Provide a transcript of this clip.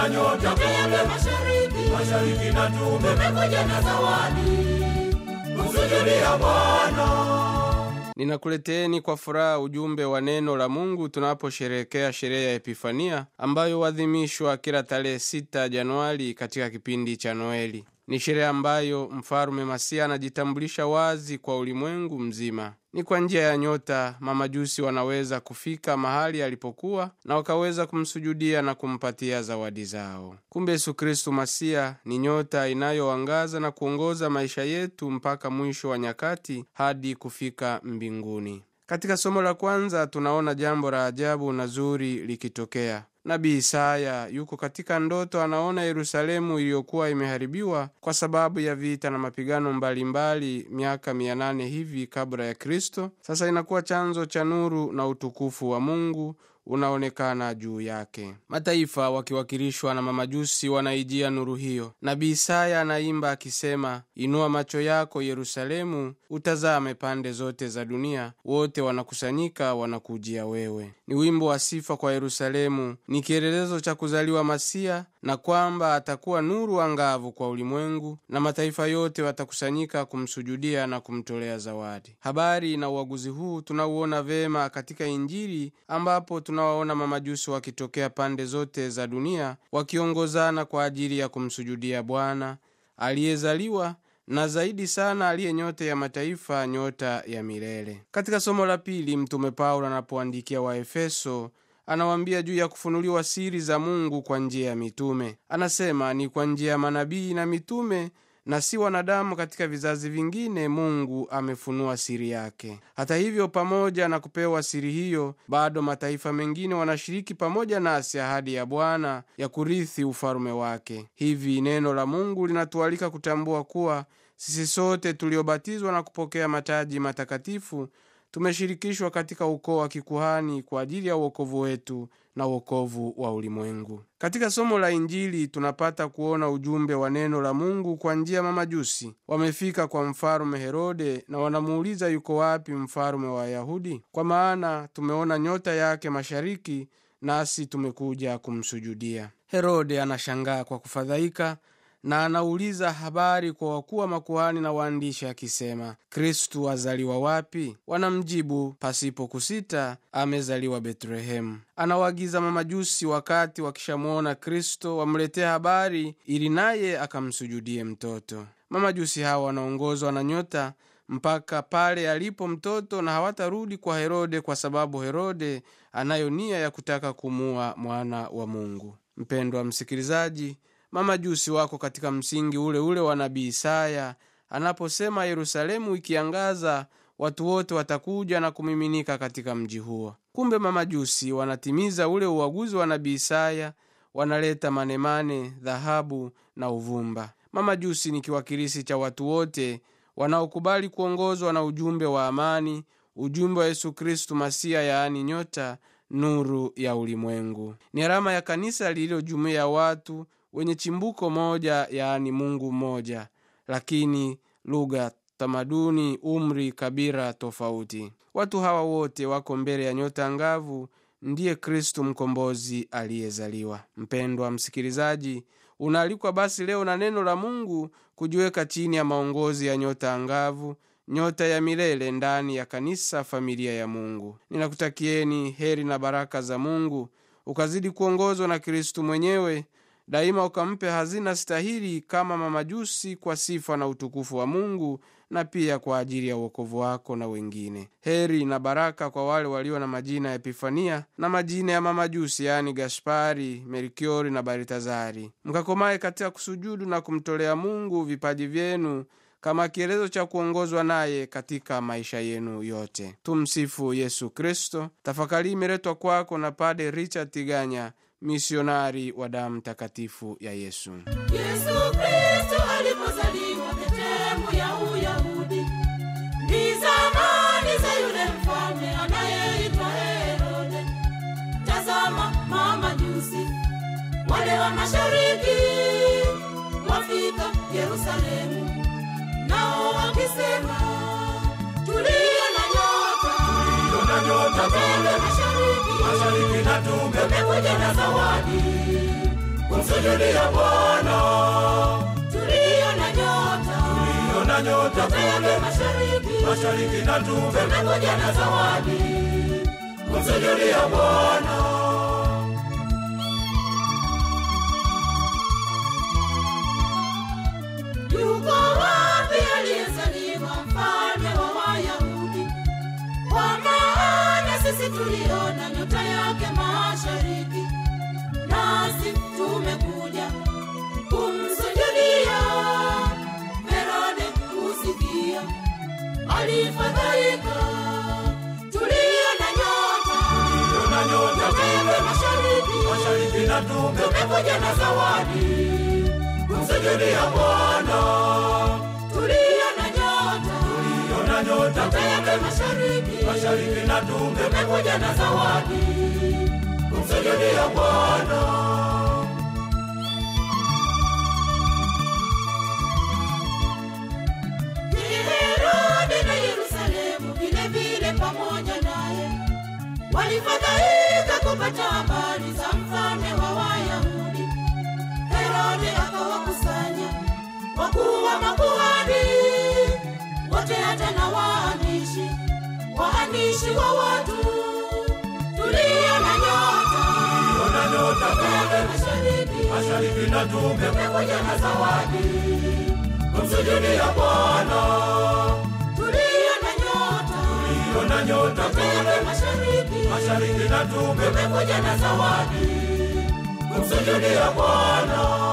na nyota kule mashariki na tumekuja na zawadi kumsujudia Bwana. Ninakuleteeni kwa furaha ujumbe wa neno la Mungu tunaposherehekea sherehe ya Epifania ambayo huadhimishwa kila tarehe 6 Januari katika kipindi cha Noeli. Ni sherehe ambayo Mfalme Masia anajitambulisha wazi kwa ulimwengu mzima. Ni kwa njia ya nyota mamajusi wanaweza kufika mahali alipokuwa na wakaweza kumsujudia na kumpatia zawadi zao. Kumbe Yesu Kristo Masia ni nyota inayoangaza na kuongoza maisha yetu mpaka mwisho wa nyakati hadi kufika mbinguni. Katika somo la kwanza tunaona jambo la ajabu na zuri likitokea. Nabii Isaya yuko katika ndoto, anaona Yerusalemu iliyokuwa imeharibiwa kwa sababu ya vita na mapigano mbalimbali miaka 800 hivi kabla ya Kristo. Sasa inakuwa chanzo cha nuru na utukufu wa Mungu unaonekana juu yake. Mataifa wakiwakilishwa na mamajusi wanaijia nuru hiyo. Nabii Isaya anaimba akisema, inua macho yako Yerusalemu, utazame pande zote za dunia, wote wanakusanyika wanakujia wewe. Ni wimbo wa sifa kwa Yerusalemu, ni kielelezo cha kuzaliwa Masia na kwamba atakuwa nuru angavu kwa ulimwengu na mataifa yote watakusanyika kumsujudia na kumtolea zawadi. Habari na uaguzi huu tunauona vema katika Injili ambapo tunawaona mamajusi wakitokea pande zote za dunia wakiongozana kwa ajili ya kumsujudia Bwana aliyezaliwa na zaidi sana aliye nyota ya mataifa, nyota ya milele. Katika somo la pili Mtume Paulo anapoandikia Waefeso anawaambia juu ya kufunuliwa siri za Mungu kwa njia ya mitume. Anasema ni kwa njia ya manabii na mitume na si wanadamu katika vizazi vingine Mungu amefunua siri yake. Hata hivyo, pamoja na kupewa siri hiyo, bado mataifa mengine wanashiriki pamoja nasi ahadi ya Bwana ya kurithi ufalme wake. Hivi neno la Mungu linatualika kutambua kuwa sisi sote tuliobatizwa na kupokea mataji matakatifu tumeshirikishwa katika ukoo wa kikuhani kwa ajili ya wokovu wetu na wokovu wa ulimwengu. Katika somo la Injili tunapata kuona ujumbe wa neno la Mungu kwa njia ya mamajusi. Wamefika kwa Mfalme Herode na wanamuuliza yuko wapi mfalme wa Wayahudi, kwa maana tumeona nyota yake mashariki nasi tumekuja kumsujudia. Herode anashangaa kwa kufadhaika na anauliza habari kwa wakuu wa makuhani na waandishi akisema, Kristu azaliwa wapi? Wanamjibu pasipo kusita, amezaliwa Betlehemu. Anawaagiza mamajusi wakati wakishamuona Kristo wamletea habari ili naye akamsujudie mtoto. Mamajusi hawa wanaongozwa na nyota mpaka pale alipo mtoto na hawatarudi kwa Herode kwa sababu Herode anayo nia ya kutaka kumua mwana wa Mungu. Mpendwa msikilizaji, mamajusi wako katika msingi ule ule wa nabii Isaya anaposema Yerusalemu ikiangaza watu wote watakuja na kumiminika katika mji huo. Kumbe mamajusi wanatimiza ule uaguzi wa nabii Isaya, wanaleta manemane, dhahabu na uvumba. Mamajusi ni kiwakilishi cha watu wote wanaokubali kuongozwa na ujumbe wa amani, ujumbe wa Yesu Kristo Masia, yaani nyota, nuru ya ulimwengu. Ni alama ya kanisa lililojumuia watu wenye chimbuko moja, yaani Mungu mmoja, lakini lugha, tamaduni, umri, kabila tofauti. Watu hawa wote wako mbele ya nyota angavu, ndiye Kristo mkombozi aliyezaliwa. Mpendwa msikilizaji, unaalikwa basi leo na neno la Mungu kujiweka chini ya maongozi ya nyota angavu, nyota ya milele ndani ya kanisa, familia ya Mungu. Ninakutakieni heri na baraka za Mungu, ukazidi kuongozwa na Kristo mwenyewe, daima ukampe hazina stahili kama mamajusi kwa sifa na utukufu wa Mungu na pia kwa ajili ya wokovu wako na wengine. Heri na baraka kwa wale walio na majina ya Epifania na majina ya mamajusi, yani Gaspari, Melkiori na Baltazari. Mkakomae katika kusujudu na kumtolea Mungu vipaji vyenu kama kielezo cha kuongozwa naye katika maisha yenu yote. Tumsifu Yesu Kristo. Tafakari imeletwa kwako na Padre Richard Tiganya, misionari wa damu takatifu ya Yesu. Yesu Kristo alipozaliwa Betlehemu ya Uyahudi, ni zamani za yule mfalme anayeitwa Herode. Tazama mamajusi wale wa mashariki wafika Yerusalemu, nao wakisema, tuliona nyota kule mashariki na tumekuja na zawadi kumsujudia Bwana. Tuliona nyota kule mashariki na tumekuja na zawadi kumsujudia Bwana. Yuko wapi aliyezaliwa mfalme wa Wayahudi? Kwa maana sisi tuliona nyota yake mashariki, nasi tumekuja kumsujudia. Herode kusikia alifadhaika. Tuliona nyota kule mashariki na tumekuja na zawadi kumsujudia Bwana. Tuliona nyota kule mashariki na tumekuja na zawadi kumsujudia Bwana. Herode na Yerusalemu vile vile pamoja naye walifadhaika kupata habari za mfalme wa Wayahudi. Herode akawakusanya wakuu wa makuhani wote, hata na waandishi wa watu. Tuliona nyota kule mashariki na tumekuja na zawadi kumsujudia Bwana. Tuliona nyota kule mashariki na tumekuja na zawadi kumsujudia Bwana.